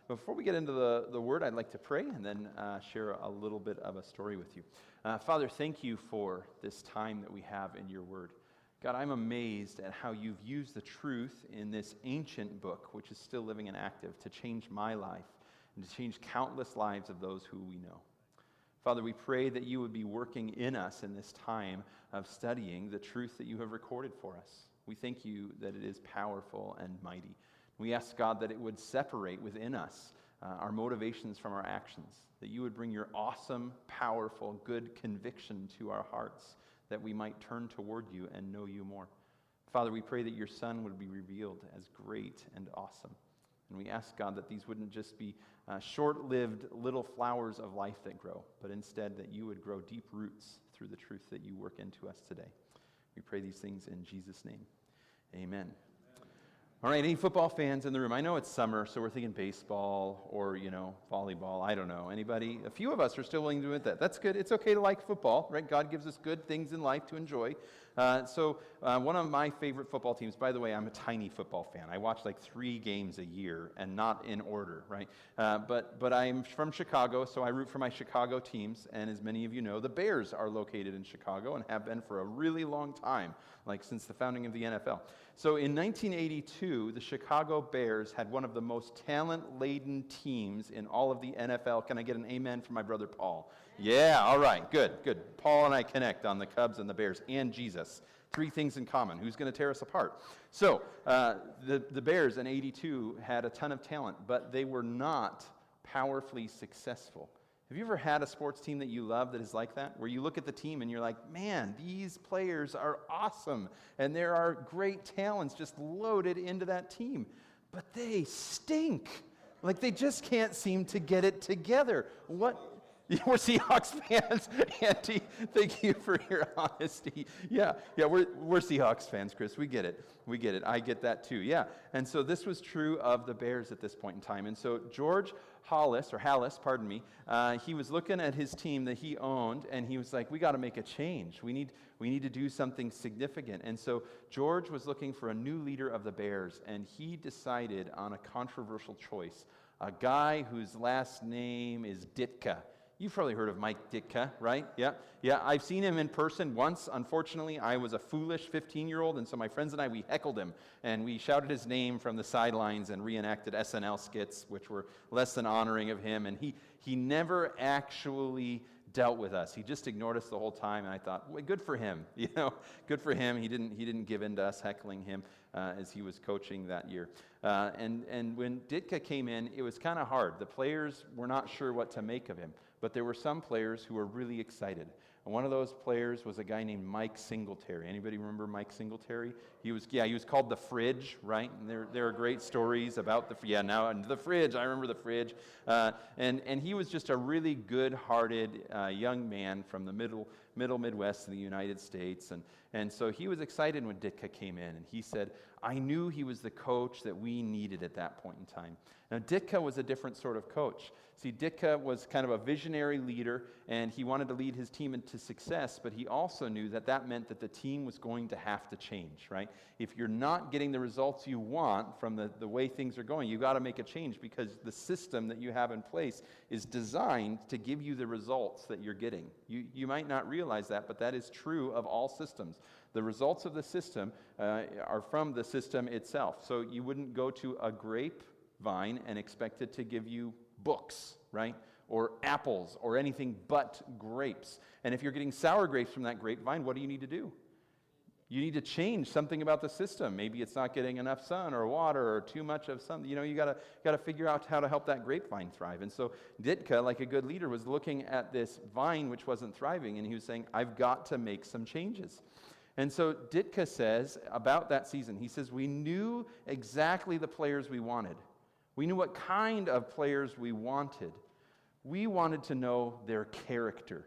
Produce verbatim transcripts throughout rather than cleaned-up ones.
Before we get into the, the word, I'd like to pray and then uh, share a little bit of a story with you. Uh, Father, thank you for this time that we have in your word. God, I'm amazed at how you've used the truth in this ancient book, which is still living and active, to change my life and to change countless lives of those who we know. Father, we pray that you would be working in us in this time of studying the truth that you have recorded for us. We thank you that it is powerful and mighty. We ask, God, that it would separate within us uh, our motivations from our actions, that you would bring your awesome, powerful, good conviction to our hearts, that we might turn toward you and know you more. Father, we pray that your Son would be revealed as great and awesome. And we ask, God, that these wouldn't just be uh, short-lived little flowers of life that grow, but instead that you would grow deep roots through the truth that you work into us today. We pray these things in Jesus' name. Amen. All right, any football fans in the room? I know it's summer, so we're thinking baseball or, you know, volleyball. I don't know. Anybody? A few of us are still willing to admit that. That's good. It's okay to like football, right? God gives us good things in life to enjoy. Uh, so uh, one of my favorite football teams, by the way, I'm a tiny football fan. I watch like three games a year and not in order, right? Uh, but but I'm from Chicago, so I root for my Chicago teams. And as many of you know, the Bears are located in Chicago and have been for a really long time, like since the founding of the N F L. So in nineteen eighty-two, the Chicago Bears had one of the most talent-laden teams in all of the N F L. Can I get an amen from my brother Paul? Yeah, all right, good, good. Paul and I connect on the Cubs and the Bears and Jesus. Three things in common. Who's going to tear us apart? So uh, the, the Bears in eighty-two had a ton of talent, but they were not powerfully successful. Have you ever had a sports team that you love that is like that? Where you look at the team and you're like, man, these players are awesome. And there are great talents just loaded into that team. But they stink. Like they just can't seem to get it together. What? We're Seahawks fans. Andy, thank you for your honesty. Yeah, yeah, we're, we're Seahawks fans, Chris. We get it. We get it. I get that too. Yeah. And so this was true of the Bears at this point in time. And so George Hollis, or Hallis, pardon me, uh, he was looking at his team that he owned, and he was like, we got to make a change. We need, we need to do something significant. And so George was looking for a new leader of the Bears, and he decided on a controversial choice, a guy whose last name is Ditka. You've probably heard of Mike Ditka, right? Yeah, yeah. I've seen him in person once. Unfortunately, I was a foolish fifteen-year-old, and so my friends and I, we heckled him, and we shouted his name from the sidelines and reenacted S N L skits, which were less than honoring of him, and he, he never actually dealt with us. He just ignored us the whole time, and I thought, well, good for him, you know, good for him. He didn't, he didn't give in to us heckling him uh, as he was coaching that year. Uh, and, and when Ditka came in, it was kind of hard. The players were not sure what to make of him. But there were some players who were really excited. And one of those players was a guy named Mike Singletary. Anybody remember Mike Singletary? He was, yeah, he was called the Fridge, right? And there, there are great stories about the, yeah, now the Fridge. I remember the Fridge. Uh, and, and he was just a really good-hearted uh, young man from the middle, middle Midwest in the United States. And, and so he was excited when Ditka came in. And he said, I knew he was the coach that we needed at that point in time. Now, Ditka was a different sort of coach. See, Ditka was kind of a visionary leader, and he wanted to lead his team into success, but he also knew that that meant that the team was going to have to change, right? If you're not getting the results you want from the, the way things are going, you've got to make a change because the system that you have in place is designed to give you the results that you're getting. You, you might not realize that, but that is true of all systems. The results of the system uh, are from the system itself. So you wouldn't go to a grapevine and expect it to give you books, right? Or apples, or anything but grapes. And if you're getting sour grapes from that grapevine, what do you need to do? You need to change something about the system. Maybe it's not getting enough sun or water or too much of something. You know, you gotta gotta figure out how to help that grapevine thrive. And so Ditka, like a good leader, was looking at this vine which wasn't thriving, and he was saying, I've got to make some changes. And so Ditka says about that season, he says, we knew exactly the players we wanted. We knew what kind of players we wanted. We wanted to know their character.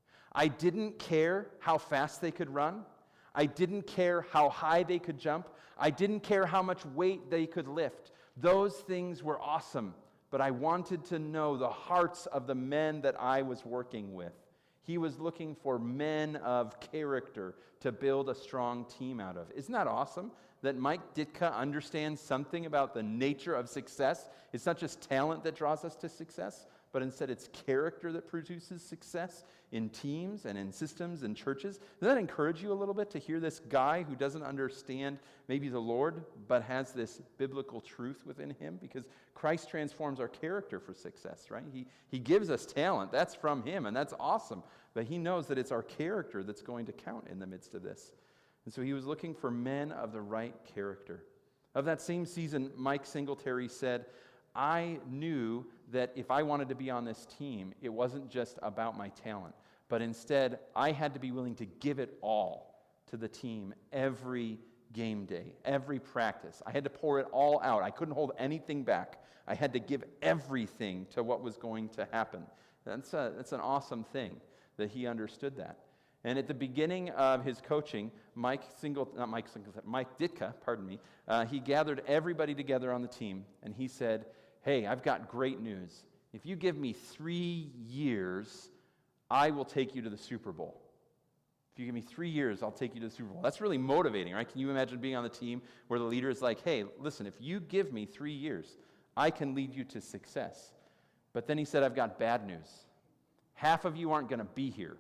I didn't care how fast they could run. I didn't care how high they could jump. I didn't care how much weight they could lift. Those things were awesome, but I wanted to know the hearts of the men that I was working with. He was looking for men of character to build a strong team out of. Isn't that awesome? That Mike Ditka understands something about the nature of success. It's not just talent that draws us to success, but instead it's character that produces success in teams and in systems and churches. Does that encourage you a little bit to hear this guy who doesn't understand maybe the Lord, but has this biblical truth within him? Because Christ transforms our character for success, right? He, he gives us talent. That's from him, and that's awesome. But he knows that it's our character that's going to count in the midst of this. And so he was looking for men of the right character. Of that same season, Mike Singletary said, I knew that if I wanted to be on this team, it wasn't just about my talent, but instead I had to be willing to give it all to the team every game day, every practice. I had to pour it all out. I couldn't hold anything back. I had to give everything to what was going to happen. That's, a, that's an awesome thing that he understood that. And at the beginning of his coaching, Mike Single, not Mike Singletary, Mike Ditka, pardon me, uh, he gathered everybody together on the team, and he said, hey, I've got great news. If you give me three years, I will take you to the Super Bowl. If you give me three years, I'll take you to the Super Bowl. That's really motivating, right? Can you imagine being on the team where the leader is like, hey, listen, if you give me three years, I can lead you to success. But then he said, I've got bad news. Half of you aren't going to be here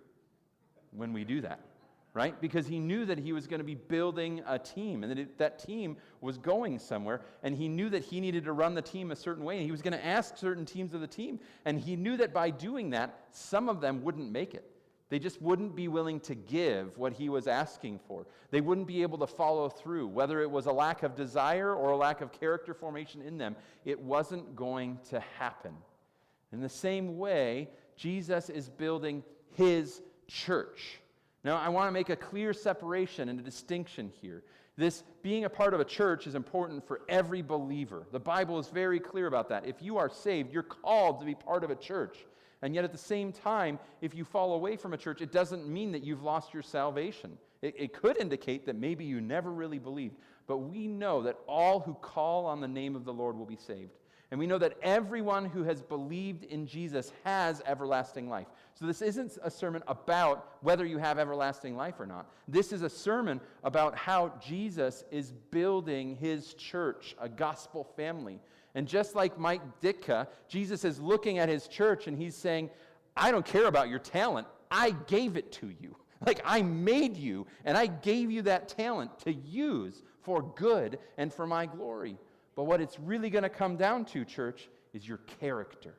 when we do that, right? Because he knew that he was going to be building a team and that it, that team was going somewhere, and he knew that he needed to run the team a certain way, and he was going to ask certain teams of the team, and he knew that by doing that, some of them wouldn't make it. They just wouldn't be willing to give what he was asking for. They wouldn't be able to follow through. Whether it was a lack of desire or a lack of character formation in them, it wasn't going to happen. In the same way, Jesus is building his church. Now, I want to make a clear separation and a distinction here. This being a part of a church is important for every believer. The Bible is very clear about that. If you are saved, you're called to be part of a church. And yet at the same time, if you fall away from a church, it doesn't mean that you've lost your salvation. It, it could indicate that maybe you never really believed. But we know that all who call on the name of the Lord will be saved. And we know that everyone who has believed in Jesus has everlasting life. So this isn't a sermon about whether you have everlasting life or not. This is a sermon about how Jesus is building his church, a gospel family. And just like Mike Ditka, Jesus is looking at his church and he's saying, I don't care about your talent. I gave it to you. Like, I made you and I gave you that talent to use for good and for my glory. But what it's really going to come down to, church, is your character.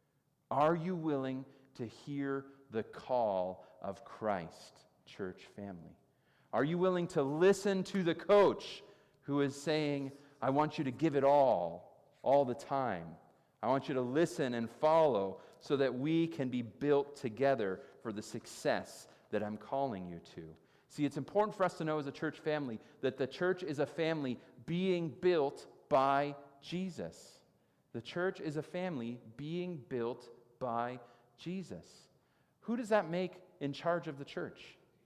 Are you willing to hear the call of Christ, church family? Are you willing to listen to the coach who is saying, I want you to give it all, all the time. I want you to listen and follow so that we can be built together for the success that I'm calling you to. See, it's important for us to know as a church family that the church is a family being built by Jesus. The church is a family being built by Jesus. Who does that make in charge of the church?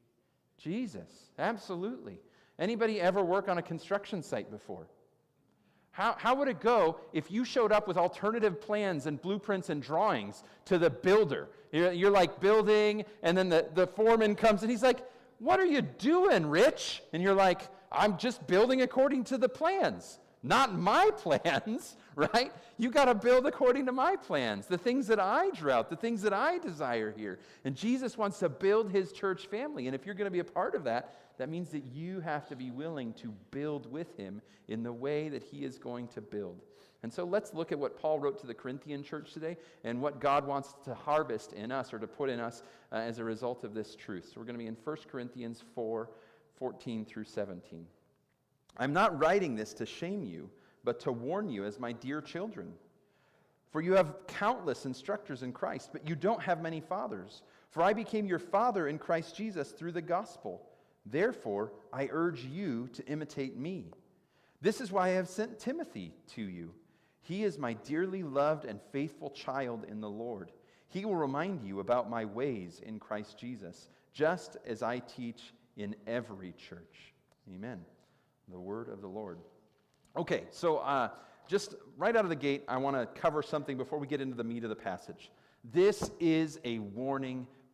Jesus, absolutely. Anybody ever work on a construction site before? How, how would it go if you showed up with alternative plans and blueprints and drawings to the builder? You're, you're like building, and then the, the foreman comes and he's like, what are you doing, Rich? And you're like, I'm just building according to the plans. Not my plans, right? You got to build according to my plans, the things that I drew out, the things that I desire here. And Jesus wants to build his church family. And if you're going to be a part of that, that means that you have to be willing to build with him in the way that he is going to build. And so let's look at what Paul wrote to the Corinthian church today and what God wants to harvest in us or to put in us uh, as a result of this truth. So we're going to be in First Corinthians four, fourteen through seventeen. I'm not writing this to shame you, but to warn you as my dear children. For you have countless instructors in Christ, but you don't have many fathers. For I became your father in Christ Jesus through the gospel. Therefore, I urge you to imitate me. This is why I have sent Timothy to you. He is my dearly loved and faithful child in the Lord. He will remind you about my ways in Christ Jesus, just as I teach in every church. Amen. The word of the Lord. Okay, so uh, just right out of the gate, I want to cover something before we get into the meat of the passage. This is a warning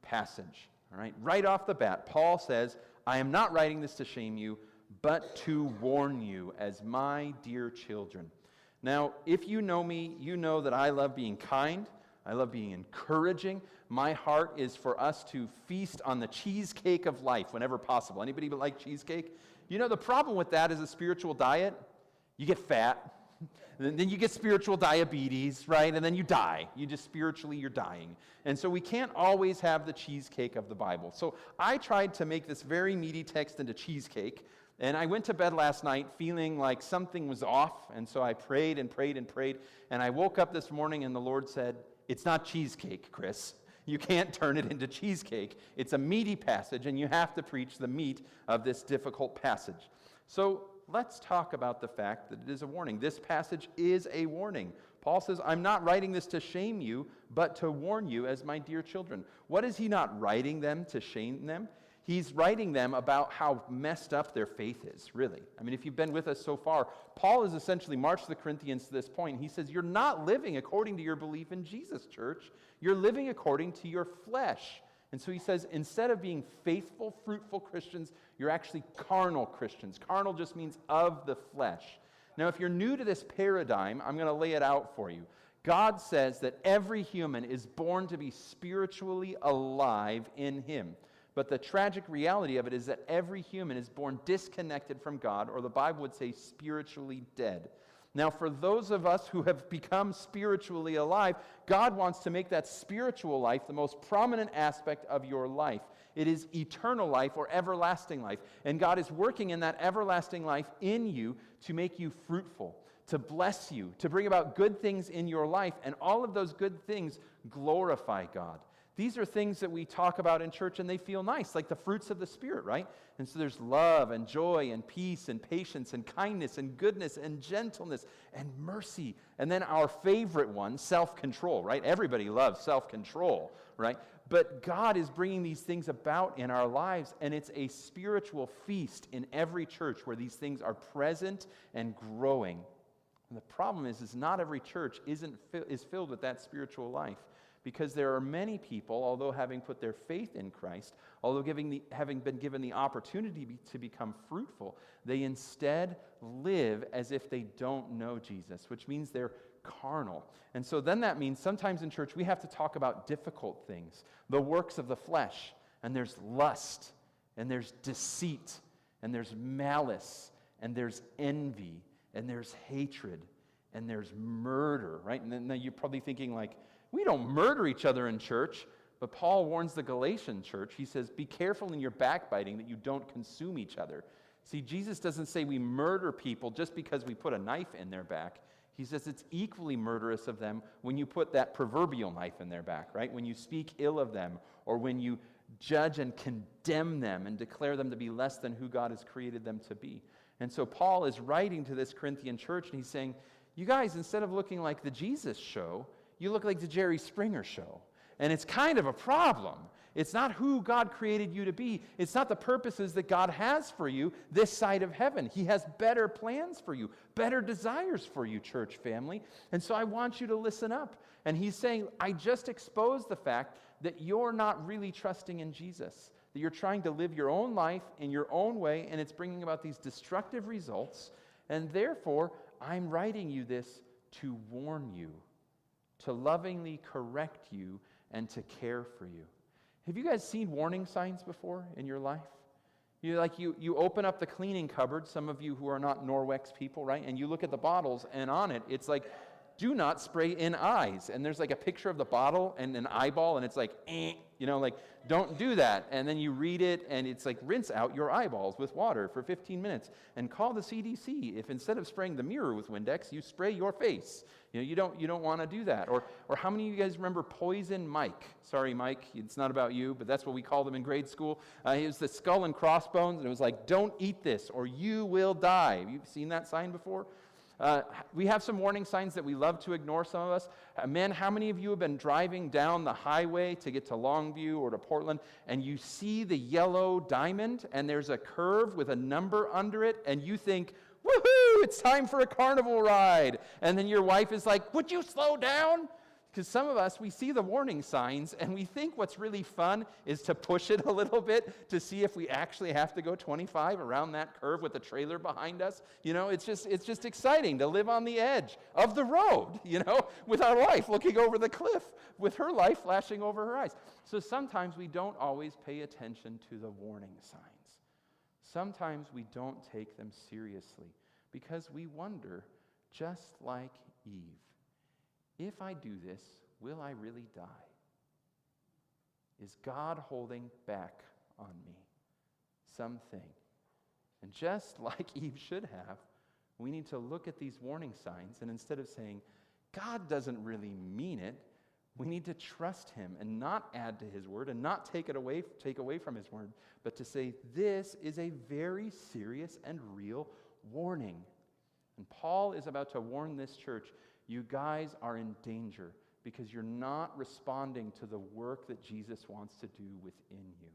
passage. All right, right off the bat, Paul says, I am not writing this to shame you, but to warn you as my dear children. Now, if you know me, you know that I love being kind. I love being encouraging. My heart is for us to feast on the cheesecake of life whenever possible. Anybody but like cheesecake? You know, the problem with that is a spiritual diet. You get fat. Then you get spiritual diabetes, right? And then you die. You just spiritually, you're dying. And so we can't always have the cheesecake of the Bible. So I tried to make this very meaty text into cheesecake. And I went to bed last night feeling like something was off. And so I prayed and prayed and prayed. And I woke up this morning and the Lord said, it's not cheesecake, Chris. You can't turn it into cheesecake. It's a meaty passage, and you have to preach the meat of this difficult passage. So let's talk about the fact that it is a warning. This passage is a warning. Paul says, I'm not writing this to shame you, but to warn you as my dear children. What is he not writing them to shame them? He's writing them about how messed up their faith is, really. I mean, if you've been with us so far, Paul has essentially marched the Corinthians to this point. He says, you're not living according to your belief in Jesus, church. You're living according to your flesh. And so he says, instead of being faithful, fruitful Christians, you're actually carnal Christians. Carnal just means of the flesh. Now, if you're new to this paradigm, I'm going to lay it out for you. God says that every human is born to be spiritually alive in him. But the tragic reality of it is that every human is born disconnected from God, or the Bible would say spiritually dead. Now, for those of us who have become spiritually alive, God wants to make that spiritual life the most prominent aspect of your life. It is eternal life or everlasting life. And God is working in that everlasting life in you to make you fruitful, to bless you, to bring about good things in your life. And all of those good things glorify God. These are things that we talk about in church and they feel nice, like the fruits of the Spirit, right? And so there's love and joy and peace and patience and kindness and goodness and gentleness and mercy. And then our favorite one, self-control, right? Everybody loves self-control, right? But God is bringing these things about in our lives, and it's a spiritual feast in every church where these things are present and growing. And the problem is, is not every church isn't is filled with that spiritual life. Because there are many people, although having put their faith in Christ, although giving the, having been given the opportunity be, to become fruitful, they instead live as if they don't know Jesus, which means they're carnal. And so then that means sometimes in church we have to talk about difficult things, the works of the flesh, and there's lust, and there's deceit, and there's malice, and there's envy, and there's hatred, and there's murder, right? And then you're probably thinking like, we don't murder each other in church, but Paul warns the Galatian church. He says, be careful in your backbiting that you don't consume each other. See, Jesus doesn't say we murder people just because we put a knife in their back. He says it's equally murderous of them when you put that proverbial knife in their back, right? When you speak ill of them, or when you judge and condemn them and declare them to be less than who God has created them to be. And so Paul is writing to this Corinthian church, and he's saying, you guys, instead of looking like the Jesus show, you look like the Jerry Springer show. And it's kind of a problem. It's not who God created you to be. It's not the purposes that God has for you this side of heaven. He has better plans for you, better desires for you, church family. And so I want you to listen up. And he's saying, I just exposed the fact that you're not really trusting in Jesus, that you're trying to live your own life in your own way, and it's bringing about these destructive results. And therefore, I'm writing you this to warn you, to lovingly correct you, and to care for you. Have you guys seen warning signs before in your life? You like you you open up the cleaning cupboard, some of you who are not Norwex people, right? And you look at the bottles, and on it, it's like, do not spray in eyes. And there's like a picture of the bottle and an eyeball, and it's like, eh, you know, like, don't do that. And then you read it, and it's like, rinse out your eyeballs with water for fifteen minutes. And call the C D C if instead of spraying the mirror with Windex, you spray your face. You know, you don't you don't want to do that. Or or how many of you guys remember Poison Mike? Sorry, Mike, it's not about you, but that's what we called him in grade school. Uh, he was the skull and crossbones, and it was like, don't eat this, or you will die. Have you seen that sign before? Uh, we have some warning signs that we love to ignore, some of us. Uh, men, how many of you have been driving down the highway to get to Longview or to Portland, and you see the yellow diamond, and there's a curve with a number under it, and you think, woohoo, it's time for a carnival ride. And then your wife is like, would you slow down? Because some of us, we see the warning signs, and we think what's really fun is to push it a little bit to see if we actually have to go twenty-five around that curve with the trailer behind us. You know, it's just it's just exciting to live on the edge of the road, you know, with our wife looking over the cliff, with her life flashing over her eyes. So sometimes we don't always pay attention to the warning signs. Sometimes we don't take them seriously because we wonder, just like Eve, if I do this, will I really die? Is God holding back on me something? And just like Eve should have, we need to look at these warning signs, and instead of saying, God doesn't really mean it, we need to trust him and not add to his word and not take it away, take away from his word, but to say, this is a very serious and real warning. And Paul is about to warn this church, you guys are in danger because you're not responding to the work that Jesus wants to do within you.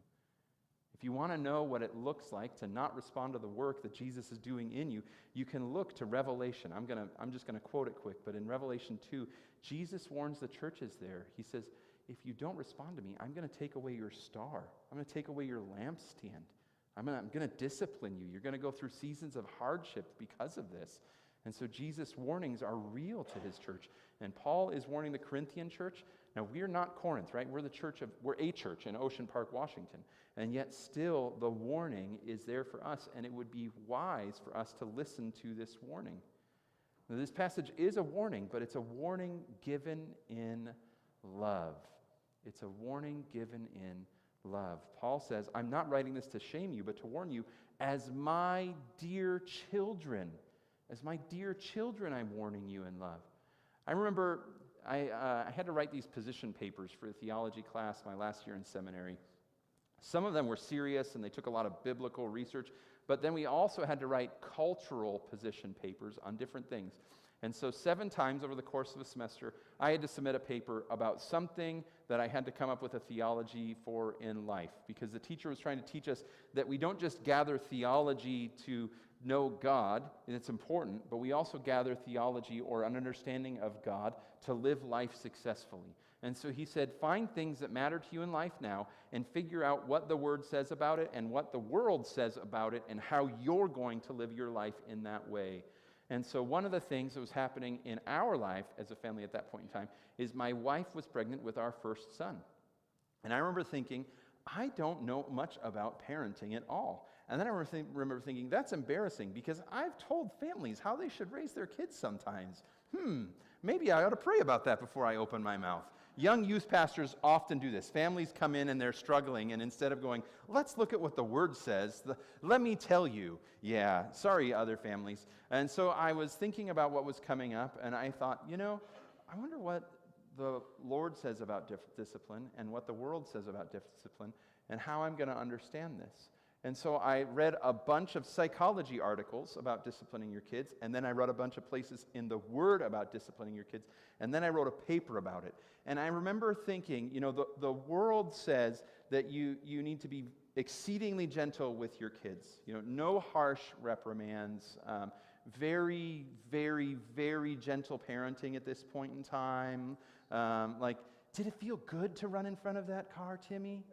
If you want to know what it looks like to not respond to the work that Jesus is doing in you, you can look to Revelation. I'm gonna, I'm just going to quote it quick, but in Revelation two, Jesus warns the churches there. He says, if you don't respond to me, I'm going to take away your star. I'm going to take away your lampstand. I'm going I'm to discipline you. You're going to go through seasons of hardship because of this. And so Jesus' warnings are real to his church. And Paul is warning the Corinthian church. Now, we're not Corinth, right? We're the church of, we're a church in Ocean Park, Washington. And yet still the warning is there for us, and it would be wise for us to listen to this warning. Now, this passage is a warning, but it's a warning given in love. It's a warning given in love. Paul says, I'm not writing this to shame you, but to warn you, as my dear children. As my dear children, I'm warning you in love. I remember I, uh, I had to write these position papers for a theology class my last year in seminary. Some of them were serious and they took a lot of biblical research, but then we also had to write cultural position papers on different things. And so seven times over the course of a semester, I had to submit a paper about something that I had to come up with a theology for in life, because the teacher was trying to teach us that we don't just gather theology to know God, and it's important, but we also gather theology or an understanding of God to live life successfully. And so he said, find things that matter to you in life now and figure out what the Word says about it and what the world says about it and how you're going to live your life in that way. And so one of the things that was happening in our life as a family at that point in time is my wife was pregnant with our first son. And I remember thinking, I don't know much about parenting at all. And then I remember, think, remember thinking, that's embarrassing because I've told families how they should raise their kids sometimes. Hmm, maybe I ought to pray about that before I open my mouth. Young youth pastors often do this. Families come in and they're struggling, and instead of going, let's look at what the Word says, the, let me tell you, yeah, sorry, other families. And so I was thinking about what was coming up, and I thought, you know, I wonder what the Lord says about dif- discipline and what the world says about discipline and how I'm going to understand this. And so I read a bunch of psychology articles about disciplining your kids, and then I read a bunch of places in the Word about disciplining your kids, and then I wrote a paper about it. And I remember thinking, you know, the, the world says that you, you need to be exceedingly gentle with your kids. You know, no harsh reprimands, um, very, very, very gentle parenting at this point in time. Um, like, did it feel good to run in front of that car, Timmy?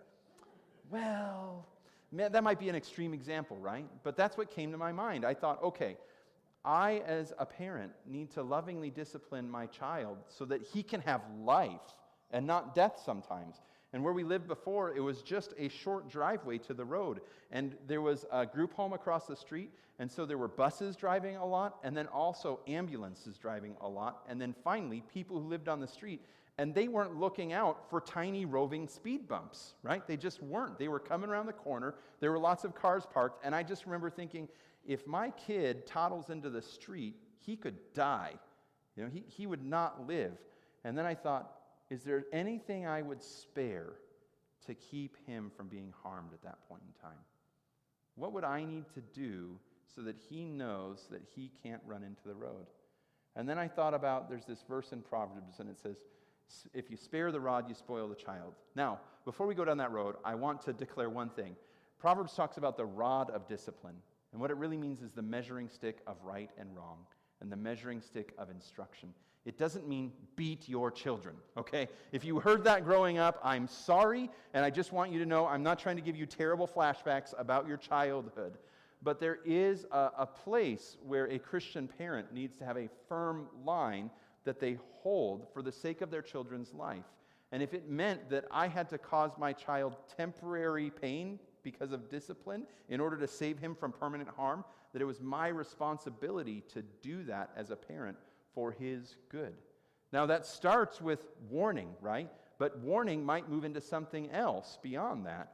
Well... Man, that might be an extreme example, right? But that's what came to my mind. I thought, okay, I as a parent need to lovingly discipline my child so that he can have life and not death sometimes. And where we lived before, it was just a short driveway to the road. And there was a group home across the street, and so there were buses driving a lot, and then also ambulances driving a lot, and then finally people who lived on the street. And they weren't looking out for tiny roving speed bumps, right? They just weren't. They were coming around the corner. There were lots of cars parked. And I just remember thinking, if my kid toddles into the street, he could die. You know, he, he would not live. And then I thought, is there anything I would spare to keep him from being harmed at that point in time? What would I need to do so that he knows that he can't run into the road? And then I thought about, there's this verse in Proverbs, and it says, if you spare the rod, you spoil the child. Now, before we go down that road, I want to declare one thing. Proverbs talks about the rod of discipline. And what it really means is the measuring stick of right and wrong and the measuring stick of instruction. It doesn't mean beat your children, okay? If you heard that growing up, I'm sorry, and I just want you to know I'm not trying to give you terrible flashbacks about your childhood. But there is a, a place where a Christian parent needs to have a firm line that they hold for the sake of their children's life. And if it meant that I had to cause my child temporary pain because of discipline in order to save him from permanent harm, that it was my responsibility to do that as a parent for his good. Now that starts with warning, right? But warning might move into something else beyond that.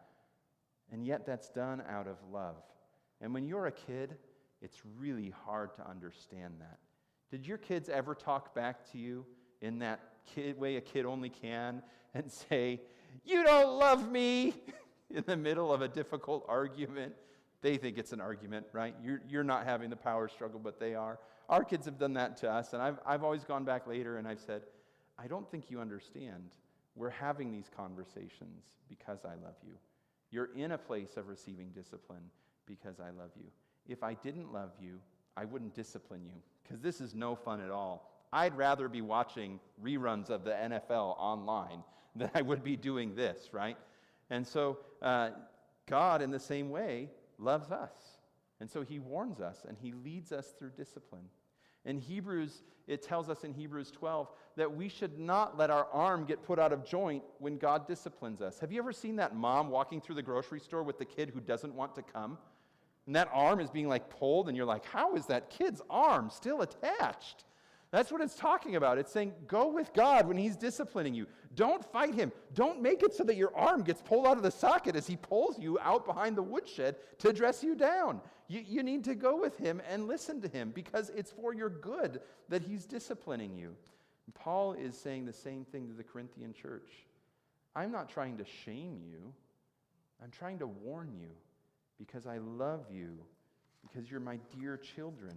And yet that's done out of love. And when you're a kid, it's really hard to understand that. Did your kids ever talk back to you in that kid way a kid only can and say, "You don't love me," in the middle of a difficult argument? They think it's an argument, right? You're, you're not having the power struggle, but they are. Our kids have done that to us, and I've, I've always gone back later and I've said, "I don't think you understand. We're having these conversations because I love you. You're in a place of receiving discipline because I love you. If I didn't love you, I wouldn't discipline you, because this is no fun at all. I'd rather be watching reruns of the N F L online than I would be doing this," right? And so uh, God, in the same way, loves us. And so he warns us and he leads us through discipline. In Hebrews, it tells us in Hebrews twelve that we should not let our arm get put out of joint when God disciplines us. Have you ever seen that mom walking through the grocery store with the kid who doesn't want to come? And that arm is being like pulled, and you're like, how is that kid's arm still attached? That's what it's talking about. It's saying, go with God when he's disciplining you. Don't fight him. Don't make it so that your arm gets pulled out of the socket as he pulls you out behind the woodshed to dress you down. You, you need to go with him and listen to him, because it's for your good that he's disciplining you. And Paul is saying the same thing to the Corinthian church. I'm not trying to shame you. I'm trying to warn you, because I love you, because you're my dear children.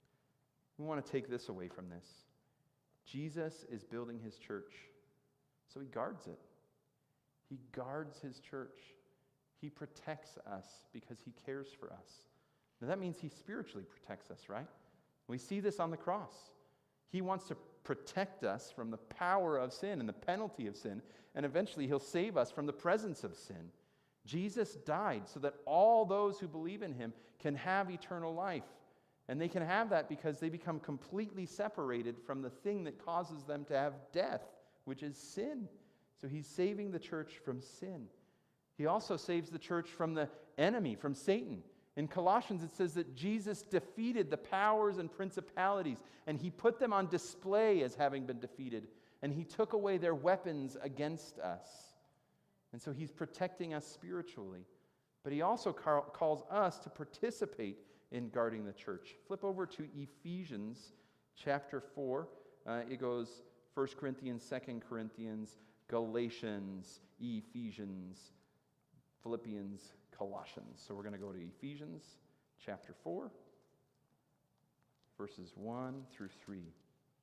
We want to take this away from this. Jesus is building his church, so he guards it. He guards his church. He protects us because he cares for us. Now that means he spiritually protects us, right? We see this on the cross. He wants to protect us from the power of sin and the penalty of sin, and eventually he'll save us from the presence of sin. Jesus died so that all those who believe in him can have eternal life. And they can have that because they become completely separated from the thing that causes them to have death, which is sin. So he's saving the church from sin. He also saves the church from the enemy, from Satan. In Colossians, it says that Jesus defeated the powers and principalities, and he put them on display as having been defeated, and he took away their weapons against us. And so he's protecting us spiritually. But he also ca- calls us to participate in guarding the church. Flip over to Ephesians chapter four. Uh, it goes First Corinthians, Second Corinthians, Galatians, Ephesians, Philippians, Colossians. So we're going to go to Ephesians chapter four, verses one through three.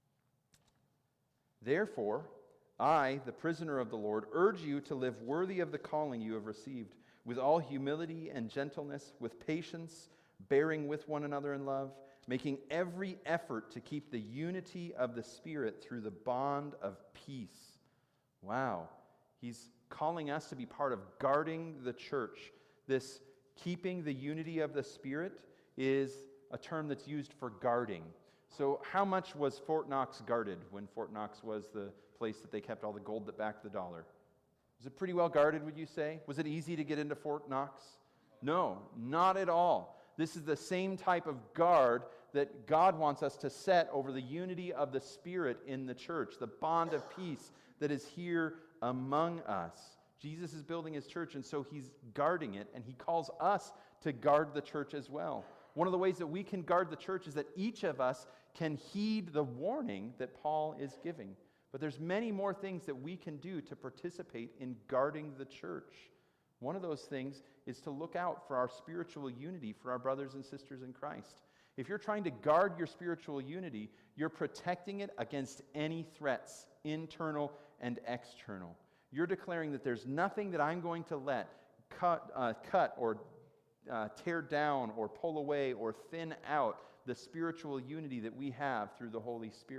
Therefore, I, the prisoner of the Lord, urge you to live worthy of the calling you have received, with all humility and gentleness, with patience, bearing with one another in love, making every effort to keep the unity of the Spirit through the bond of peace. Wow. He's calling us to be part of guarding the church. This keeping the unity of the Spirit is a term that's used for guarding. So how much was Fort Knox guarded when Fort Knox was the place that they kept all the gold that backed the dollar? Was it pretty well guarded, would you say? Was it easy to get into Fort Knox? No, not at all. This is the same type of guard that God wants us to set over the unity of the Spirit in the church, the bond of peace that is here among us. Jesus is building his church, and so he's guarding it, and he calls us to guard the church as well. One of the ways that we can guard the church is that each of us can heed the warning that Paul is giving. But there's many more things that we can do to participate in guarding the church. One of those things is to look out for our spiritual unity for our brothers and sisters in Christ. If you're trying to guard your spiritual unity, you're protecting it against any threats, internal and external. You're declaring that there's nothing that I'm going to let cut, uh, cut or uh, tear down or pull away or thin out the spiritual unity that we have through the Holy Spirit.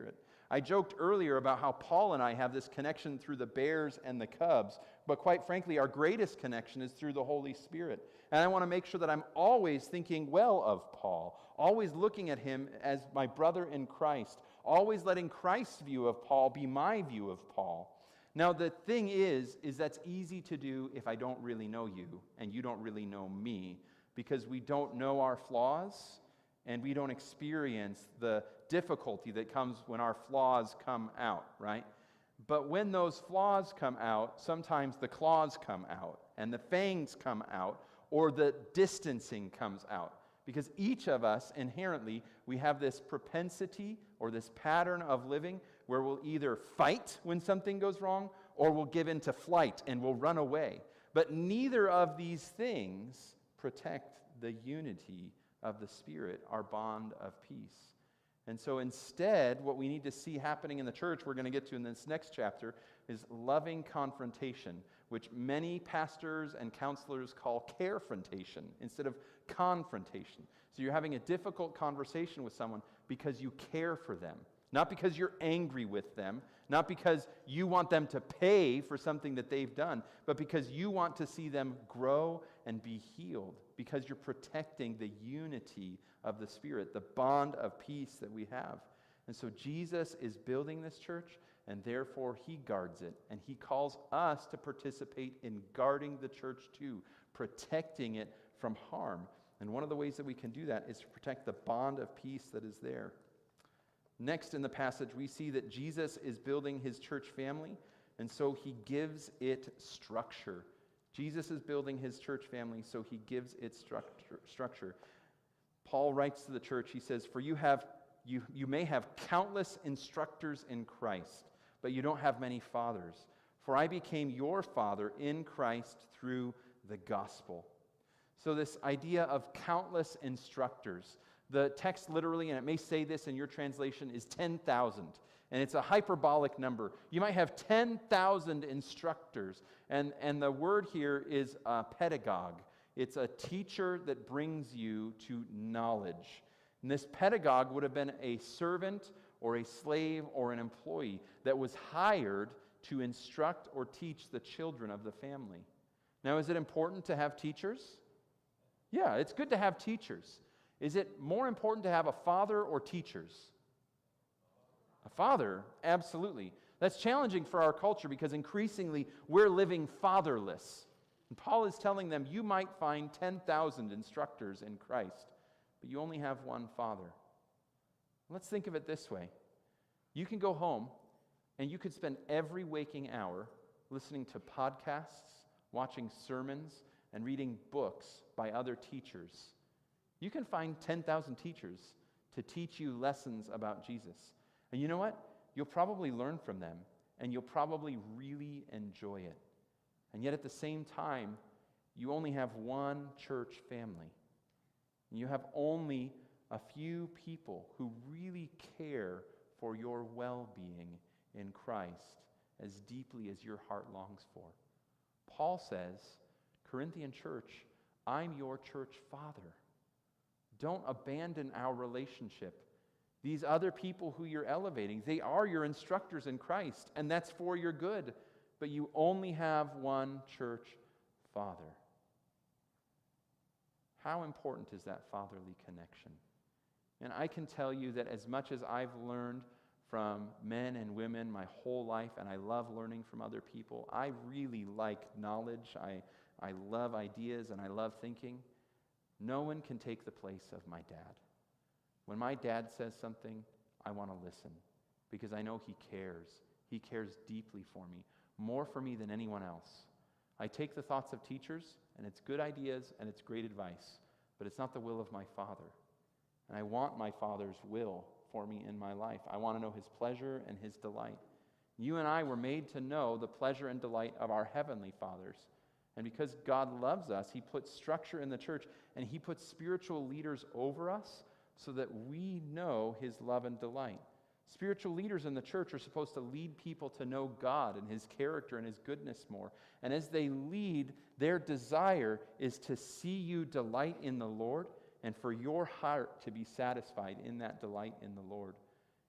I joked earlier about how Paul and I have this connection through the Bears and the Cubs, but quite frankly, our greatest connection is through the Holy Spirit. And I want to make sure that I'm always thinking well of Paul, always looking at him as my brother in Christ, always letting Christ's view of Paul be my view of Paul. Now, the thing is, is that's easy to do if I don't really know you and you don't really know me, because we don't know our flaws and we don't experience the difficulty that comes when our flaws come out, right? But when those flaws come out, sometimes the claws come out and the fangs come out, or the distancing comes out. Because each of us, inherently, we have this propensity or this pattern of living where we'll either fight when something goes wrong or we'll give in to flight and we'll run away. But neither of these things protect the unity of the Spirit, our bond of peace. And so instead, what we need to see happening in the church, we're going to get to in this next chapter, is loving confrontation, which many pastors and counselors call carefrontation instead of confrontation. So you're having a difficult conversation with someone because you care for them, not because you're angry with them, not because you want them to pay for something that they've done, but because you want to see them grow and be healed, because you're protecting the unity of the Spirit, the bond of peace that we have. And so Jesus is building this church, and therefore he guards it, and he calls us to participate in guarding the church too, protecting it from harm. And one of the ways that we can do that is to protect the bond of peace that is there. Next in the passage, we see that Jesus is building his church family, and so he gives it structure. Jesus is building his church family, so he gives it structure. structure. Paul writes to the church, he says, For you have you, you may have countless instructors in Christ, but you don't have many fathers. For I became your father in Christ through the gospel. So this idea of countless instructors, the text literally, and it may say this in your translation, is ten thousand. And it's a hyperbolic number. You might have ten thousand instructors. And, and the word here is a pedagogue. It's a teacher that brings you to knowledge. And this pedagogue would have been a servant or a slave or an employee that was hired to instruct or teach the children of the family. Now, is it important to have teachers? Yeah, it's good to have teachers. Is it more important to have a father or teachers? A father, absolutely. That's challenging for our culture because increasingly we're living fatherless. And Paul is telling them, you might find ten thousand instructors in Christ, but you only have one father. Let's think of it this way. You can go home and you could spend every waking hour listening to podcasts, watching sermons, and reading books by other teachers. You can find ten thousand teachers to teach you lessons about Jesus. And you know what? You'll probably learn from them, and you'll probably really enjoy it. And yet at the same time, you only have one church family. And you have only a few people who really care for your well-being in Christ as deeply as your heart longs for. Paul says, Corinthian church, I'm your church father. Don't abandon our relationship. These other people who you're elevating, they are your instructors in Christ, and that's for your good. But you only have one church father. How important is that fatherly connection? And I can tell you that as much as I've learned from men and women my whole life, and I love learning from other people, I really like knowledge. I, I love ideas, and I love thinking. No one can take the place of my dad. When my dad says something, I want to listen because I know he cares. He cares deeply for me, more for me than anyone else. I take the thoughts of teachers, and it's good ideas, and it's great advice, but it's not the will of my Father. And I want my Father's will for me in my life. I want to know his pleasure and his delight. You and I were made to know the pleasure and delight of our heavenly fathers. And because God loves us, he puts structure in the church, and he puts spiritual leaders over us so that we know his love and delight. Spiritual leaders in the church are supposed to lead people to know God and his character and his goodness more. And as they lead, their desire is to see you delight in the Lord and for your heart to be satisfied in that delight in the Lord.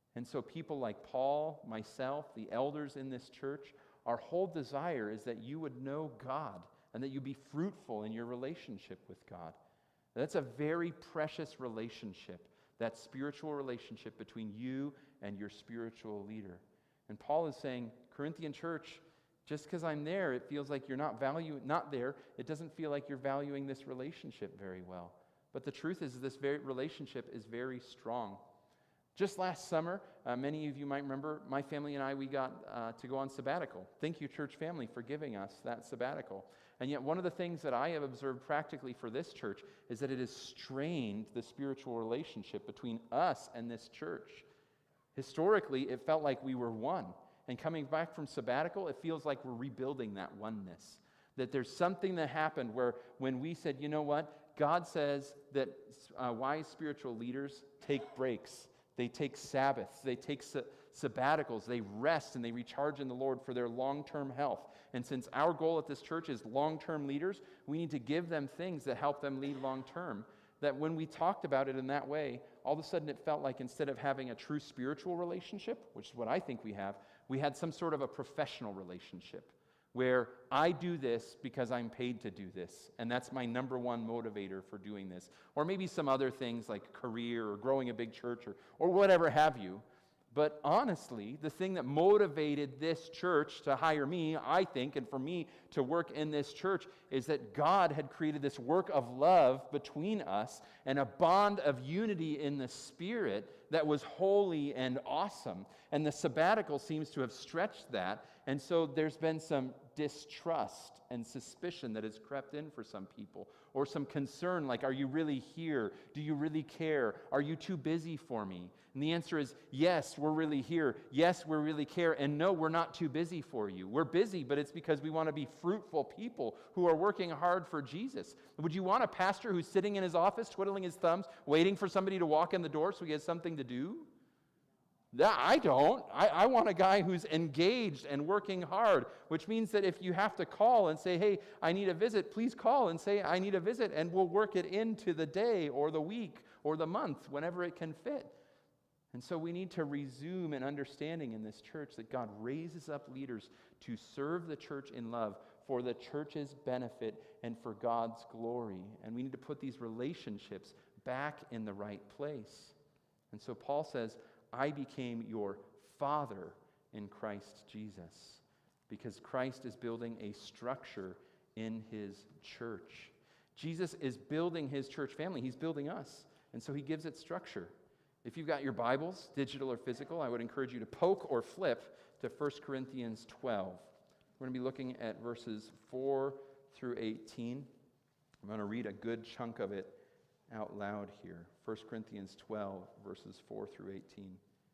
And so people like Paul, myself, the elders in this church, our whole desire is that you would know God and that you be fruitful in your relationship with God. That's a very precious relationship, that spiritual relationship between you and your spiritual leader. And Paul is saying, Corinthian church, just because I'm there, it feels like you're not value, not there. It doesn't feel like you're valuing this relationship very well. But the truth is, this very relationship is very strong. Just last summer, uh, many of you might remember, my family and I, we got uh, to go on sabbatical. Thank you, church family, for giving us that sabbatical. And yet one of the things that I have observed practically for this church is that it has strained the spiritual relationship between us and this church. Historically, it felt like we were one. And coming back from sabbatical, it feels like we're rebuilding that oneness. That there's something that happened where when we said, you know what, God says that uh, wise spiritual leaders take breaks. They take Sabbaths, they take sa- sabbaticals, they rest and they recharge in the Lord for their long-term health. And since our goal at this church is long-term leaders, we need to give them things that help them lead long-term. That when we talked about it in that way, all of a sudden it felt like instead of having a true spiritual relationship, which is what I think we have, we had some sort of a professional relationship where I do this because I'm paid to do this, and that's my number one motivator for doing this. Or maybe some other things like career or growing a big church or, or whatever have you. But honestly, the thing that motivated this church to hire me, I think, and for me to work in this church, is that God had created this work of love between us and a bond of unity in the Spirit that was holy and awesome. And the sabbatical seems to have stretched that. And so there's been some distrust and suspicion that has crept in for some people, or some concern like, are you really here? Do you really care? Are you too busy for me? And the answer is yes, we're really here. Yes, we really care. And no, we're not too busy for you. We're busy, but it's because we want to be fruitful people who are working hard for Jesus. Would you want a pastor who's sitting in his office, twiddling his thumbs, waiting for somebody to walk in the door so he has something to do? That, I don't. I, I want a guy who's engaged and working hard, which means that if you have to call and say, hey, I need a visit, please call and say, I need a visit, and we'll work it into the day or the week or the month, whenever it can fit. And so we need to resume an understanding in this church that God raises up leaders to serve the church in love for the church's benefit and for God's glory. And we need to put these relationships back in the right place. And so Paul says, I became your father in Christ Jesus, because Christ is building a structure in his church. Jesus is building his church family. He's building us. And so he gives it structure. If you've got your Bibles, digital or physical, I would encourage you to poke or flip to First Corinthians twelve. We're going to be looking at verses four through eighteen. I'm going to read a good chunk of it out loud here. First Corinthians twelve, verses four through eighteen.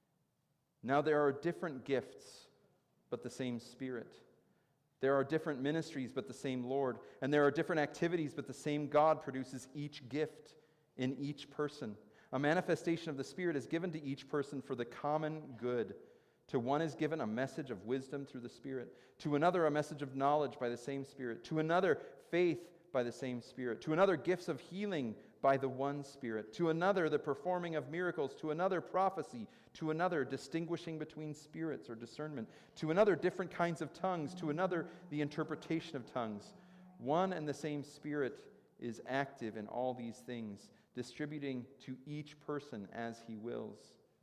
Now there are different gifts, but the same Spirit. There are different ministries, but the same Lord. And there are different activities, but the same God produces each gift in each person. A manifestation of the Spirit is given to each person for the common good. To one is given a message of wisdom through the Spirit. To another, a message of knowledge by the same Spirit. To another, faith by the same Spirit. To another, gifts of healing by the one Spirit. To another, the performing of miracles. To another, prophecy. To another, distinguishing between spirits or discernment. To another, different kinds of tongues. To another, the interpretation of tongues. One and the same Spirit is active in all these things, distributing to each person as he wills.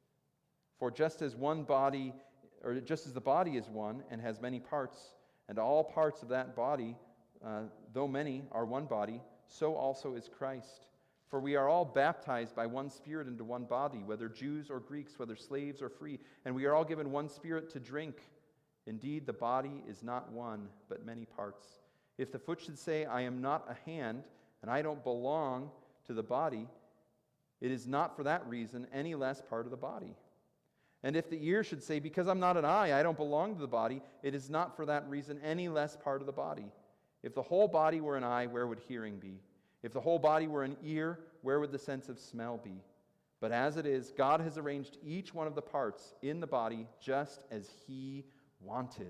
For just as one body, or just as the body is one and has many parts, and all parts of that body, uh, though many, are one body, so also is Christ. For we are all baptized by one Spirit into one body, whether Jews or Greeks, whether slaves or free, and we are all given one Spirit to drink. Indeed, the body is not one, but many parts. If the foot should say, I am not a hand, and I don't belong to the body, it is not for that reason any less part of the body. And if the ear should say, because I'm not an eye, I don't belong to the body, it is not for that reason any less part of the body. If the whole body were an eye, where would hearing be? If the whole body were an ear, where would the sense of smell be? But as it is, God has arranged each one of the parts in the body just as he wanted.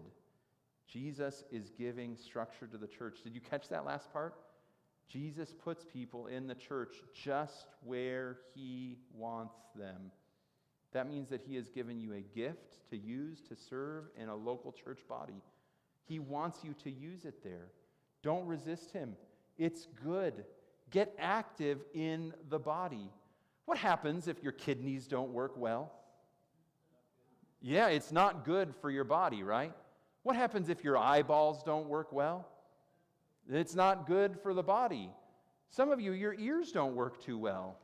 Jesus is giving structure to the church. Did you catch that last part? Jesus puts people in the church just where he wants them. That means that he has given you a gift to use to serve in a local church body. He wants you to use it there. Don't resist him. It's good. Get active in the body. What happens if your kidneys don't work well? Yeah, it's not good for your body, right? What happens if your eyeballs don't work well? It's not good for the body. Some of you, your ears don't work too well.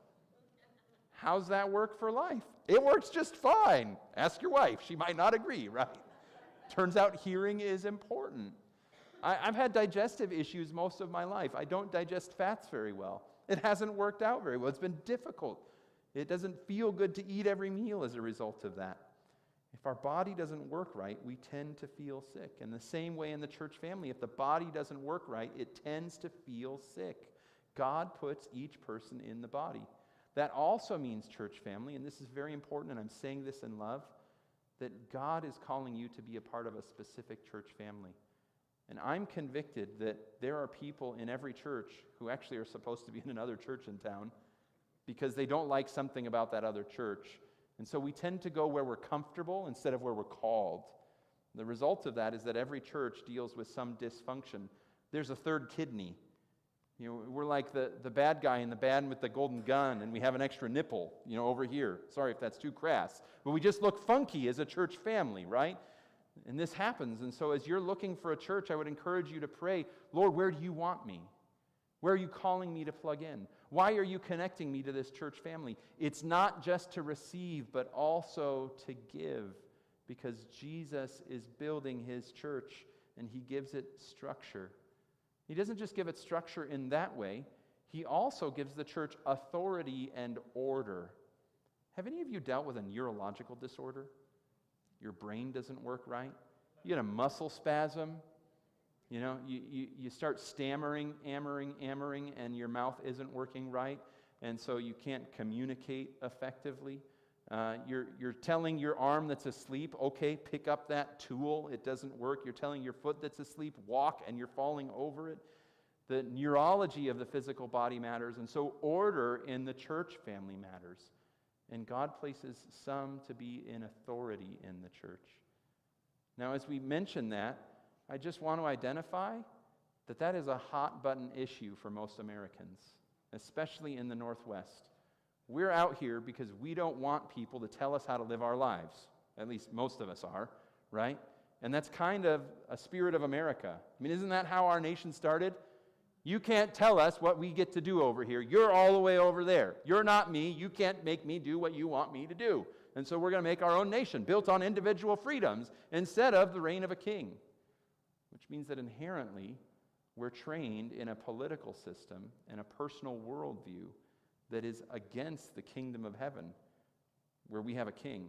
How's that work for life? It works just fine. Ask your wife. She might not agree, right? Turns out hearing is important. I, I've had digestive issues most of my life. I don't digest fats very well. It hasn't worked out very well. It's been difficult. It doesn't feel good to eat every meal as a result of that. If our body doesn't work right, we tend to feel sick. And the same way in the church family, if the body doesn't work right, it tends to feel sick. God puts each person in the body. That also means, church family, and this is very important, and I'm saying this in love, that God is calling you to be a part of a specific church family. And I'm convicted that there are people in every church who actually are supposed to be in another church in town because they don't like something about that other church. And so we tend to go where we're comfortable instead of where we're called. The result of that is that every church deals with some dysfunction. There's a third kidney. You know, we're like the, the bad guy in the band with the golden gun, and we have an extra nipple, you know, over here. Sorry if that's too crass. But we just look funky as a church family, right? And this happens. And so as you're looking for a church, I would encourage you to pray, Lord, where do you want me? Where are you calling me to plug in? Why are you connecting me to this church family? It's not just to receive, but also to give, because Jesus is building his church, and he gives it structure. He doesn't just give it structure in that way. He also gives the church authority and order. Have any of you dealt with a neurological disorder? Your brain doesn't work right? You get a muscle spasm. You know, you, you, you start stammering, ammering, ammering, and your mouth isn't working right, and so you can't communicate effectively. Uh, you're, you're telling your arm that's asleep, okay, pick up that tool. It doesn't work. You're telling your foot that's asleep, walk, and you're falling over it. The neurology of the physical body matters, and so order in the church family matters. And God places some to be in authority in the church. Now, as we mention that, I just want to identify that that is a hot-button issue for most Americans, especially in the Northwest. We're out here because we don't want people to tell us how to live our lives. At least most of us are, right? And that's kind of a spirit of America. I mean, isn't that how our nation started? You can't tell us what we get to do over here. You're all the way over there. You're not me. You can't make me do what you want me to do. And so we're going to make our own nation built on individual freedoms instead of the reign of a king. Which means that inherently we're trained in a political system and a personal worldview that is against the kingdom of heaven, where we have a king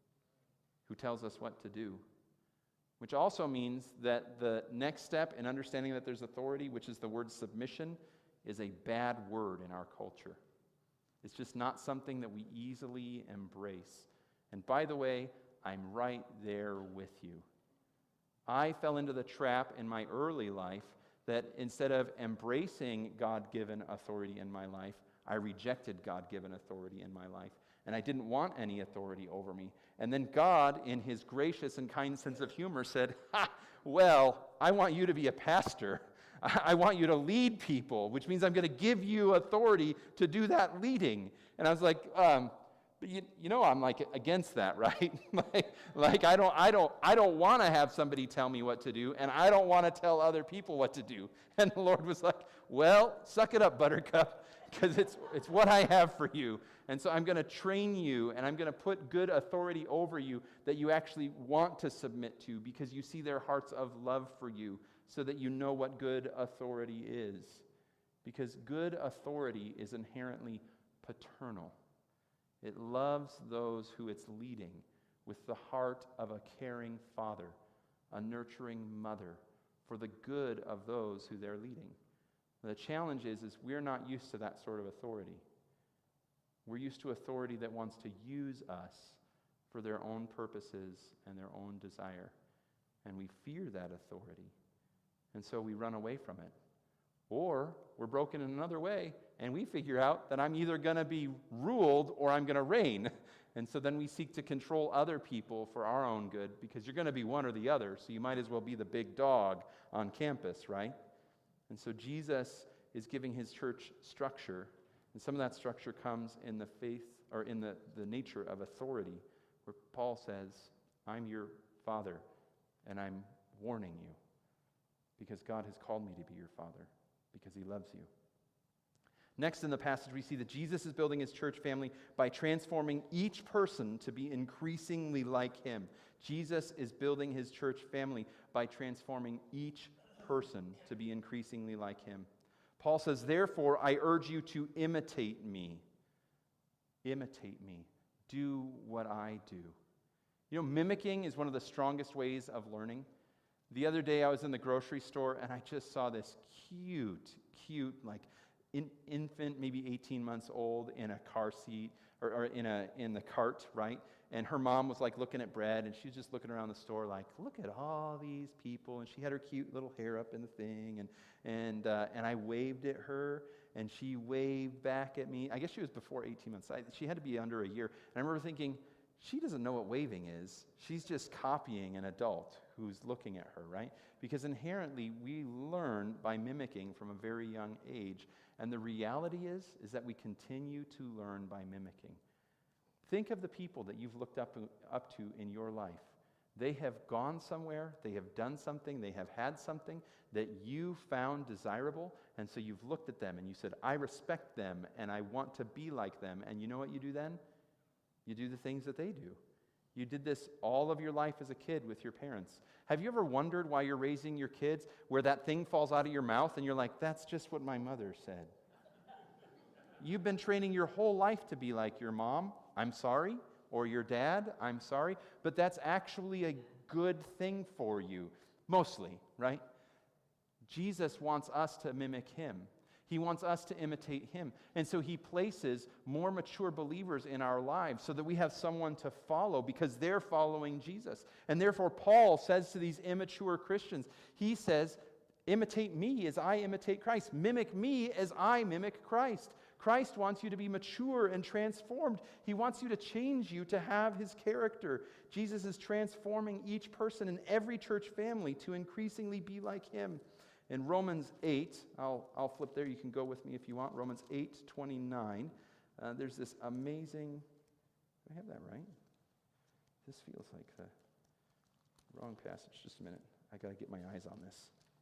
who tells us what to do. Which also means that the next step in understanding that there's authority, which is the word submission, is a bad word in our culture. It's just not something that we easily embrace. And by the way, I'm right there with you. I fell into the trap in my early life that instead of embracing God-given authority in my life, I rejected God-given authority in my life. And I didn't want any authority over me. And then God, in his gracious and kind sense of humor, said, ha, well, I want you to be a pastor. I want you to lead people, which means I'm going to give you authority to do that leading. And I was like, um, but you, you know I'm like against that, right? like, like I don't, I don't, I don't want to have somebody tell me what to do, and I don't want to tell other people what to do. And the Lord was like, well, suck it up, Buttercup, because it's it's what I have for you. And so I'm going to train you, and I'm going to put good authority over you that you actually want to submit to, because you see their hearts of love for you, so that you know what good authority is. Because good authority is inherently paternal. It loves those who it's leading with the heart of a caring father, a nurturing mother, for the good of those who they're leading. The challenge is, is we're not used to that sort of authority. We're used to authority that wants to use us for their own purposes and their own desire. And we fear that authority. And so we run away from it. Or we're broken in another way, and we figure out that I'm either going to be ruled or I'm going to reign. And so then we seek to control other people for our own good because you're going to be one or the other, so you might as well be the big dog on campus, right? And so Jesus is giving his church structure, and some of that structure comes in the faith or in the, the nature of authority, where Paul says, I'm your father, and I'm warning you because God has called me to be your father because he loves you. Next in the passage, we see that Jesus is building his church family by transforming each person to be increasingly like him. Jesus is building his church family by transforming each person to be increasingly like him. Paul says, therefore, I urge you to imitate me. Imitate me. Do what I do. You know, mimicking is one of the strongest ways of learning. The other day I was in the grocery store and I just saw this cute, cute, like in, infant, maybe eighteen months old, in a car seat, or, or in a in the cart, right? And her mom was like looking at bread, and she was just looking around the store like, look at all these people. And she had her cute little hair up in the thing, and and uh, and I waved at her, and she waved back at me. I guess she was before eighteen months. I, she had to be under a year. And I remember thinking, she doesn't know what waving is. She's just copying an adult who's looking at her, right? Because inherently, we learn by mimicking from a very young age. And the reality is, is that we continue to learn by mimicking. Think of the people that you've looked up, up to in your life. They have gone somewhere, they have done something, they have had something that you found desirable, and so you've looked at them and you said, I respect them and I want to be like them. And you know what you do then? You do the things that they do. You did this all of your life as a kid with your parents. Have you ever wondered why you're raising your kids where that thing falls out of your mouth and you're like, that's just what my mother said? You've been training your whole life to be like your mom, I'm sorry, or your dad, I'm sorry, but that's actually a good thing for you, mostly, right? Jesus wants us to mimic him. He wants us to imitate him. And so he places more mature believers in our lives so that we have someone to follow because they're following Jesus. And therefore, Paul says to these immature Christians, he says, imitate me as I imitate Christ. Mimic me as I mimic Christ. Christ wants you to be mature and transformed. He wants you to change you to have his character. Jesus is transforming each person in every church family to increasingly be like him. In Romans eight, I'll, I'll flip there, you can go with me if you want, Romans eight twenty-nine, uh, there's this amazing, do I have that right? This feels like the wrong passage, just a minute, I got to get my eyes on this.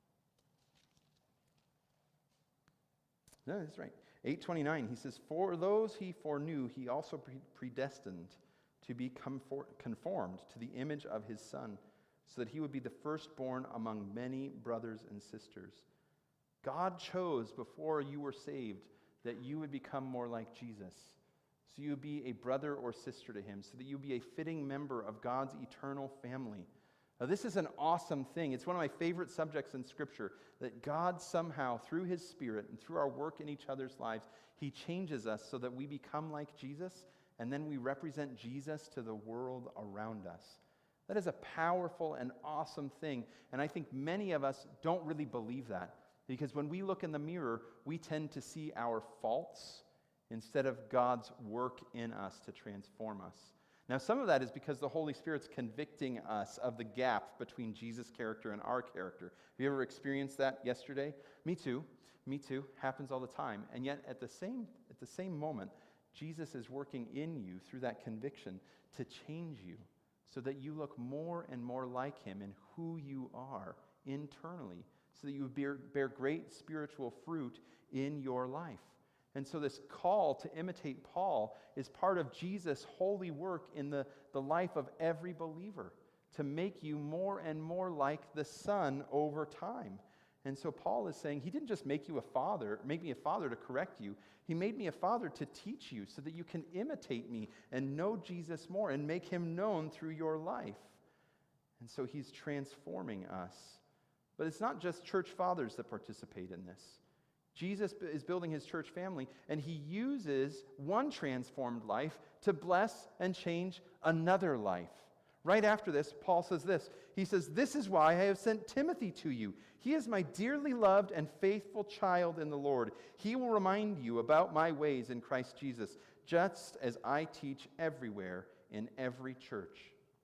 No, that's right. eight twenty-nine, he says, for those he foreknew, he also pre- predestined to be comfor- conformed to the image of his Son, so that he would be the firstborn among many brothers and sisters. God chose before you were saved that you would become more like Jesus, so you would be a brother or sister to him, so that you would be a fitting member of God's eternal family. Now, this is an awesome thing. It's one of my favorite subjects in Scripture, that God somehow, through his Spirit and through our work in each other's lives, he changes us so that we become like Jesus, and then we represent Jesus to the world around us. That is a powerful and awesome thing, and I think many of us don't really believe that, because when we look in the mirror, we tend to see our faults instead of God's work in us to transform us. Now, some of that is because the Holy Spirit's convicting us of the gap between Jesus' character and our character. Have you ever experienced that yesterday? Me too. Me too. Happens all the time. And yet, at the same at the same moment, Jesus is working in you through that conviction to change you, so that you look more and more like him in who you are internally, so that you bear, bear great spiritual fruit in your life. And so this call to imitate Paul is part of Jesus' holy work in the, the life of every believer, to make you more and more like the Son over time. And so Paul is saying, he didn't just make you a father, make me a father to correct you. He made me a father to teach you so that you can imitate me and know Jesus more and make him known through your life. And so he's transforming us. But it's not just church fathers that participate in this. Jesus is building his church family, and he uses one transformed life to bless and change another life. Right after this, Paul says this. He says, this is why I have sent Timothy to you. He is my dearly loved and faithful child in the Lord. He will remind you about my ways in Christ Jesus. just as I teach everywhere in every church."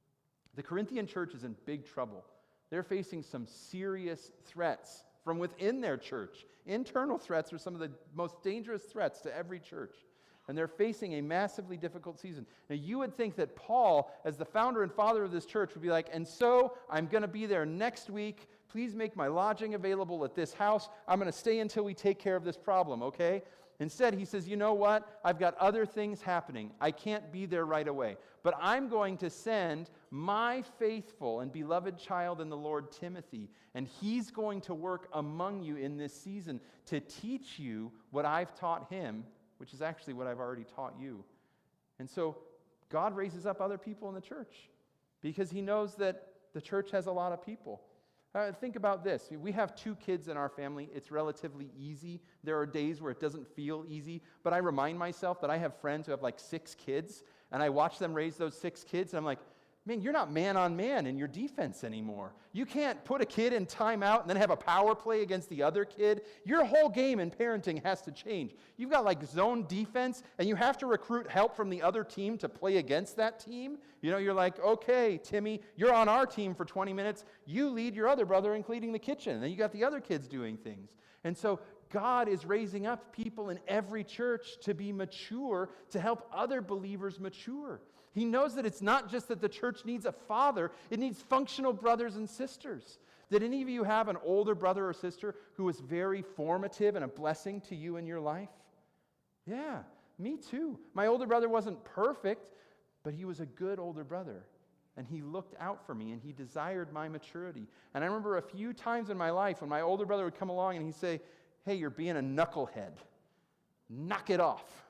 The Corinthian church is in big trouble. They're facing some serious threats from within their church. Internal threats are some of the most dangerous threats to every church. And they're facing a massively difficult season. Now, you would think that Paul, as the founder and father of this church, would be like, "And so I'm going to be there next week. Please make my lodging available at this house. I'm going to stay until we take care of this problem, okay?" Instead, he says, "You know what? I've got other things happening. I can't be there right away. But I'm going to send my faithful and beloved child in the Lord, Timothy, and he's going to work among you in this season to teach you what I've taught him," which is actually what I've already taught you. And so God raises up other people in the church because he knows that the church has a lot of people. Uh, think about this. We have two kids in our family. It's relatively easy. There are days where it doesn't feel easy, but I remind myself that I have friends who have like six kids, and I watch them raise those six kids, and I'm like, man, you're not man on man in your defense anymore. You can't put a kid in timeout and then have a power play against the other kid. Your whole game in parenting has to change. You've got like zone defense, and you have to recruit help from the other team to play against that team. You know, you're like, "Okay, Timmy, you're on our team for twenty minutes. You lead your other brother in cleaning the kitchen." And then you got the other kids doing things. And so God is raising up people in every church to be mature, to help other believers mature. He knows that it's not just that the church needs a father, it needs functional brothers and sisters. Did any of you have an older brother or sister who was very formative and a blessing to you in your life? Yeah, me too. My older brother wasn't perfect, but he was a good older brother. And he looked out for me, and he desired my maturity. And I remember a few times in my life when my older brother would come along and he'd say, "Hey, you're being a knucklehead. Knock it off."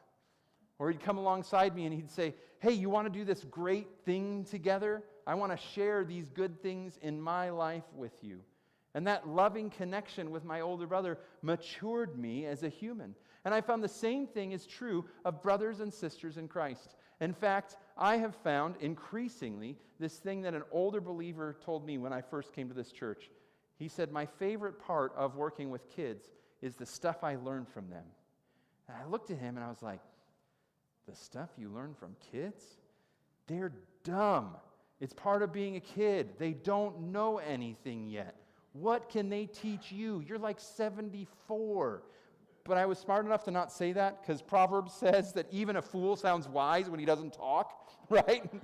Or he'd come alongside me and he'd say, "Hey, you want to do this great thing together? I want to share these good things in my life with you." And that loving connection with my older brother matured me as a human. And I found the same thing is true of brothers and sisters in Christ. In fact, I have found increasingly this thing that an older believer told me when I first came to this church. He said, "My favorite part of working with kids is the stuff I learned from them." And I looked at him and I was like, "The stuff you learn from kids? They're dumb. It's part of being a kid. They don't know anything yet. What can they teach you? You're like seventy-four. But I was smart enough to not say that because Proverbs says that even a fool sounds wise when he doesn't talk, right? I'm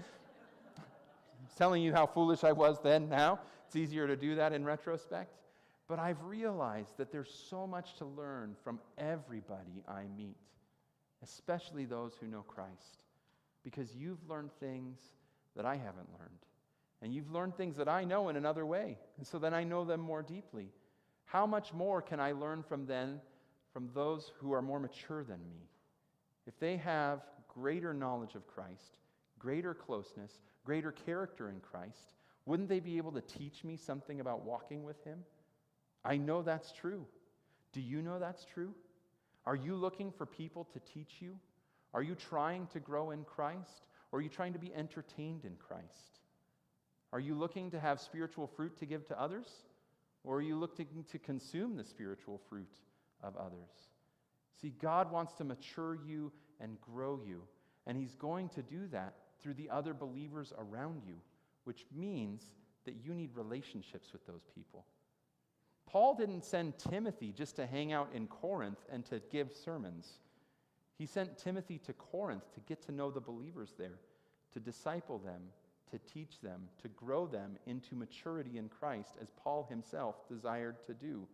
telling you how foolish I was then. Now it's easier to do that in retrospect. But I've realized that there's so much to learn from everybody I meet, especially those who know Christ, because you've learned things that I haven't learned, and you've learned things that I know in another way, and so then I know them more deeply. How much more can I learn from them, from those who are more mature than me? If they have greater knowledge of Christ, greater closeness, greater character in Christ, wouldn't they be able to teach me something about walking with him? I know that's true. Do you know that's true? Are you looking for people to teach you? Are you trying to grow in Christ? Or are you trying to be entertained in Christ? Are you looking to have spiritual fruit to give to others? Or are you looking to consume the spiritual fruit of others? See, God wants to mature you and grow you, and he's going to do that through the other believers around you, which means that you need relationships with those people. Paul didn't send Timothy just to hang out in Corinth and to give sermons. He sent Timothy to Corinth to get to know the believers there, to disciple them, to teach them, to grow them into maturity in Christ, as Paul himself desired to do.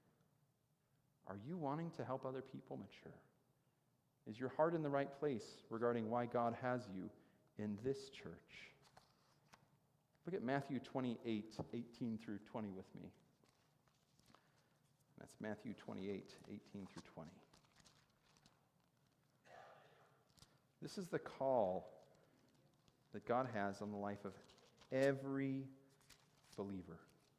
Are you wanting to help other people mature? Is your heart in the right place regarding why God has you in this church? Look at Matthew twenty-eight, eighteen through twenty with me. That's Matthew twenty-eight, eighteen through twenty. This is the call that God has on the life of every believer.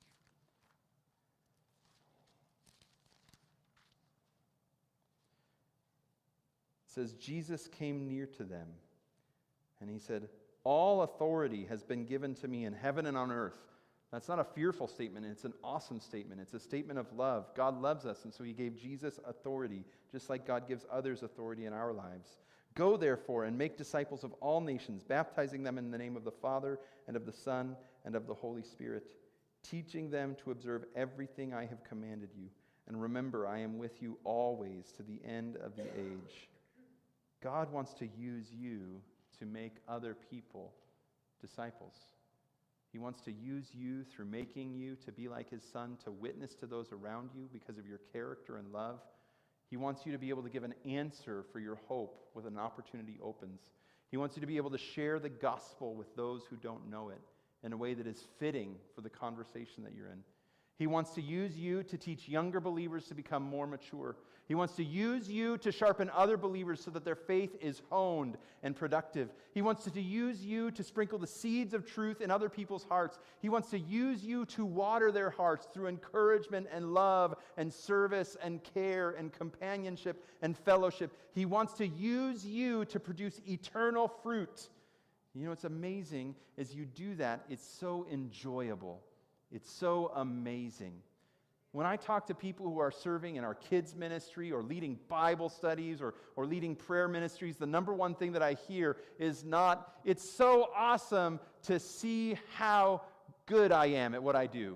It says, Jesus came near to them, and he said, "All authority has been given to me in heaven and on earth." That's not a fearful statement. It's an awesome statement. It's a statement of love. God loves us, and so he gave Jesus authority, just like God gives others authority in our lives. Go, therefore, and make disciples of all nations, baptizing them in the name of the Father, and of the Son, and of the Holy Spirit, teaching them to observe everything I have commanded you. And remember, I am with you always to the end of the age. God wants to use you to make other people disciples. He wants to use you through making you to be like his Son, to witness to those around you because of your character and love. He wants you to be able to give an answer for your hope when an opportunity opens. He wants you to be able to share the gospel with those who don't know it in a way that is fitting for the conversation that you're in. He wants to use you to teach younger believers to become more mature. He wants to use you to sharpen other believers so that their faith is honed and productive. He wants to use you to sprinkle the seeds of truth in other people's hearts. He wants to use you to water their hearts through encouragement and love and service and care and companionship and fellowship. He wants to use you to produce eternal fruit. You know what's amazing is you do that, it's so enjoyable. It's so amazing. When I talk to people who are serving in our kids' ministry or leading Bible studies or, or leading prayer ministries, the number one thing that I hear is not, it's so awesome to see how good I am at what I do.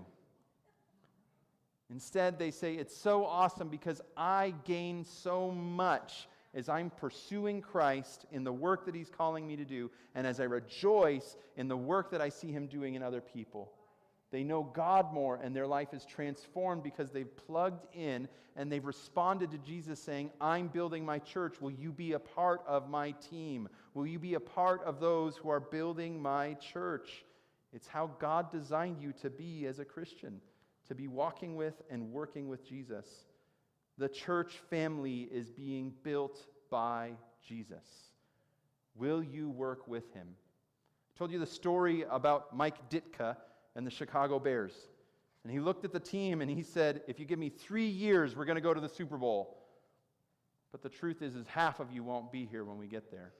Instead, they say, it's so awesome because I gain so much as I'm pursuing Christ in the work that he's calling me to do, and as I rejoice in the work that I see him doing in other people. They know God more, and their life is transformed because they've plugged in and they've responded to Jesus saying, I'm building my church. Will you be a part of my team? Will you be a part of those who are building my church? It's how God designed you to be as a Christian, to be walking with and working with Jesus. The church family is being built by Jesus. Will you work with him? I told you the story about Mike Ditka and the Chicago Bears. And he looked at the team and he said, if you give me three years, we're going to go to the Super Bowl. But the truth is, is half of you won't be here when we get there.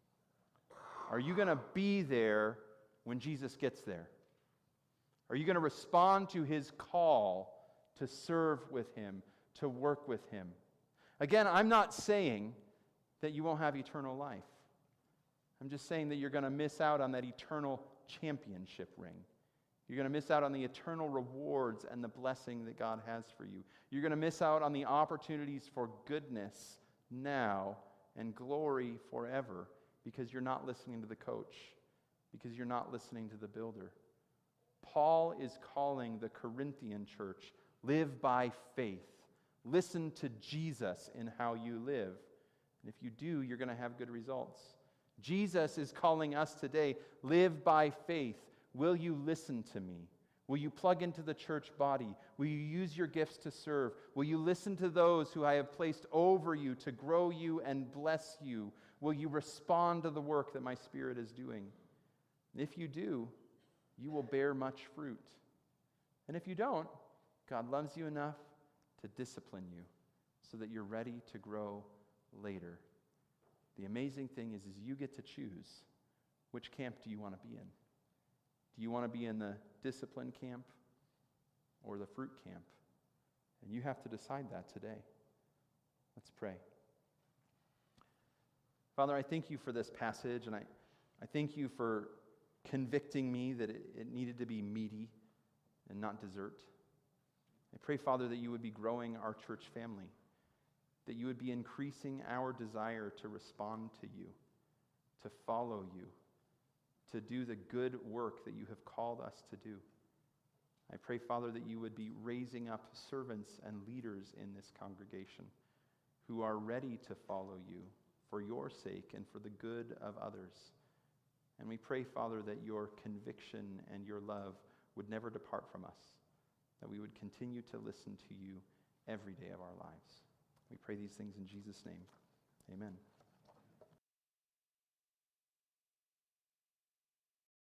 Are you going to be there when Jesus gets there? Are you going to respond to his call to serve with him, to work with him? Again, I'm not saying that you won't have eternal life. I'm just saying that you're going to miss out on that eternal championship ring. You're going to miss out on the eternal rewards and the blessing that God has for you. You're going to miss out on the opportunities for goodness now and glory forever because you're not listening to the coach, because you're not listening to the builder. Paul is calling the Corinthian church, live by faith. Listen to Jesus in how you live. And if you do, you're going to have good results. Jesus is calling us today, live by faith. Will you listen to me? Will you plug into the church body? Will you use your gifts to serve? Will you listen to those who I have placed over you to grow you and bless you? Will you respond to the work that my Spirit is doing? If you do, you will bear much fruit. And if you don't, God loves you enough to discipline you so that you're ready to grow later. The amazing thing is, is you get to choose which camp do you want to be in. Do you want to be in the discipline camp or the fruit camp? And you have to decide that today. Let's pray. Father, I thank you for this passage, and I, I thank you for convicting me that it, it needed to be meaty and not dessert. I pray, Father, that you would be growing our church family, that you would be increasing our desire to respond to you, to follow you, to do the good work that you have called us to do. I pray, Father, that you would be raising up servants and leaders in this congregation who are ready to follow you for your sake and for the good of others. And we pray, Father, that your conviction and your love would never depart from us, that we would continue to listen to you every day of our lives. We pray these things in Jesus' name. Amen.